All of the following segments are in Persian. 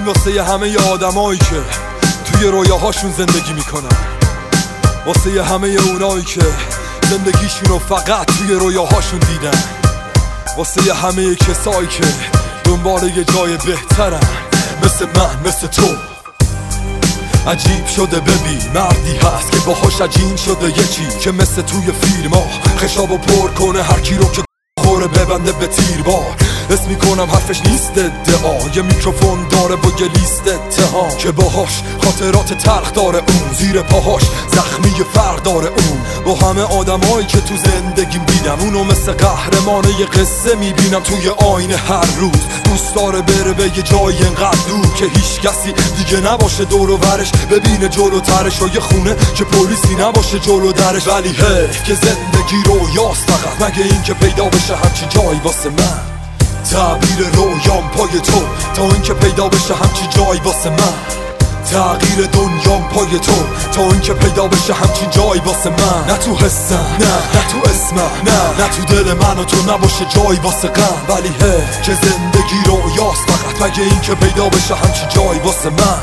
این واسه همه آدمایی که توی رویاهاشون زندگی میکنن، واسه همه اونایی که زندگیشونو فقط توی رویاهاشون دیدن، واسه همه کسایی که دنبال یه جای بهترن، مثل من، مثل تو. عجیب شده ببین مردی هست که باهاش عجین شده یه چی که مثل توی فیلما خشابو پر کنه هر کی رو که خوره ببنده به تیربار. اسم میکنم حرفش نیست ادعا، یه میکروفون داره با یه لیست اتهام که باهاش خاطرات تلخ داره اون، زیر پاهاش زخمی فرق داره اون. با همه آدمایی که تو زندگیم دیدم اونو مثل قهرمان یه قصه میبینم توی آینه هر روز. دوست داره بره به یه جای انقدر دور که هیچ کسی دیگه نباشه دور و برش، ببینه جلوترش و یه خونه که پلیسی نباشه جلو درش. ولی حیف که زندگی رویاست فقط، مگه این که پیدا بشه همچین جایی واسه من. تعبیر رویام پای تو تا این که پیدا بشه همچین جایی واسه من. تغییر دنیام پای تو تا این که پیدا بشه همچین جایی واسه من. نه تو حسم، نه تو اسمم، نه تو دل من و تو نباشه جایی واسه غم. ولی که زندگی رویاست فقط، مگه این که پیدا بشه همچین جایی واسه من.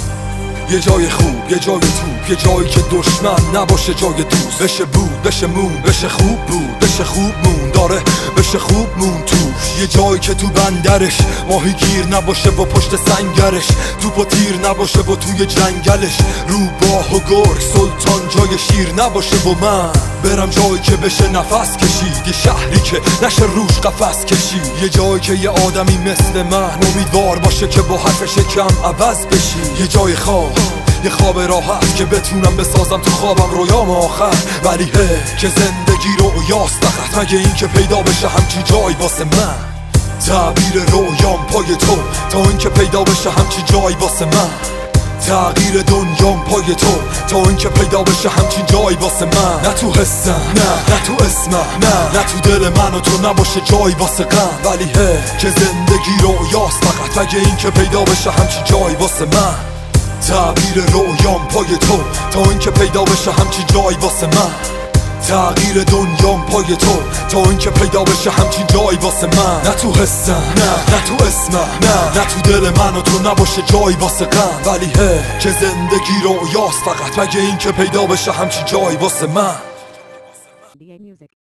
یه جای خوب، یه جای توپ، یه جایی که دشمن نباشه جای دوست. بشه بود، بشه مون، بشه خوب بود، بشه خوب مون داره، بشه خوب مون توش. یه جایی که تو بندرش ماهی گیر نباشه و پشت سنگرش توپ و تیر نباشه و توی جنگلش روباه و گرگ سلطان جای شیر نباشه و من برم جایی که بشه نفس کشید، یه شهری که نشه روش قفس کشید. یه جایی که یه آدمی مثل من امیدوار باشه که با حرفش کم عوض بشی. یه جای خواب، یه خواب راحت که بتونم بسازم تو خوابم رویام آخر. ولی که زندگی رویاست فقط، مگه این که پیدا بشه همچین جایی واسه من. تعبیر رویام پای تو تا این که پیدا بشه همچین جایی واسه من. تغییر دنیام پای تو تا این که پیدا بشه همچین جایی واسه من. نه تو حسم، نه تو اسمم، نه تو دل من و تو نباشه جایی واسه غم. ولی که زندگی رویاست فقط، مگه این که پیدا بشه همچین جایی واسه من. تعبیر رویام پای تو تا این که پیدا بشه همچین جایی واسه من. تغییر دنیام پای تو تا این که پیدا بشه همچین جایی واسه من. نه تو حسم، نه تو اسمم، نه تو دل من و تو نباشه جایی واسه غم. ولی که زندگی رویاست فقط، مگه این که پیدا بشه همچین جایی واسه من.